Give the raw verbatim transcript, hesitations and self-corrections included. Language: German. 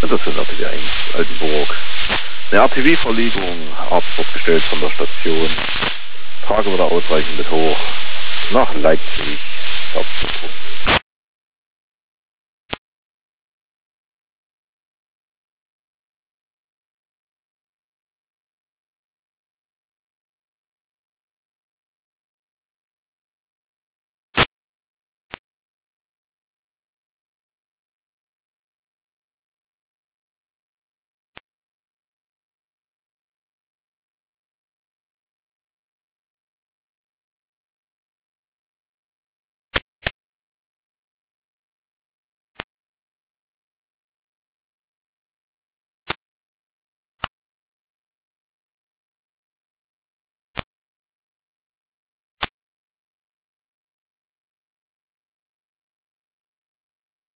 Und das sind R T W eins, Altenburg. Eine R T W-Verlegung, Arzt wird gestellt von der Station. Trage wieder ausreichend mit hoch. Nach Leipzig, Herzogruppe.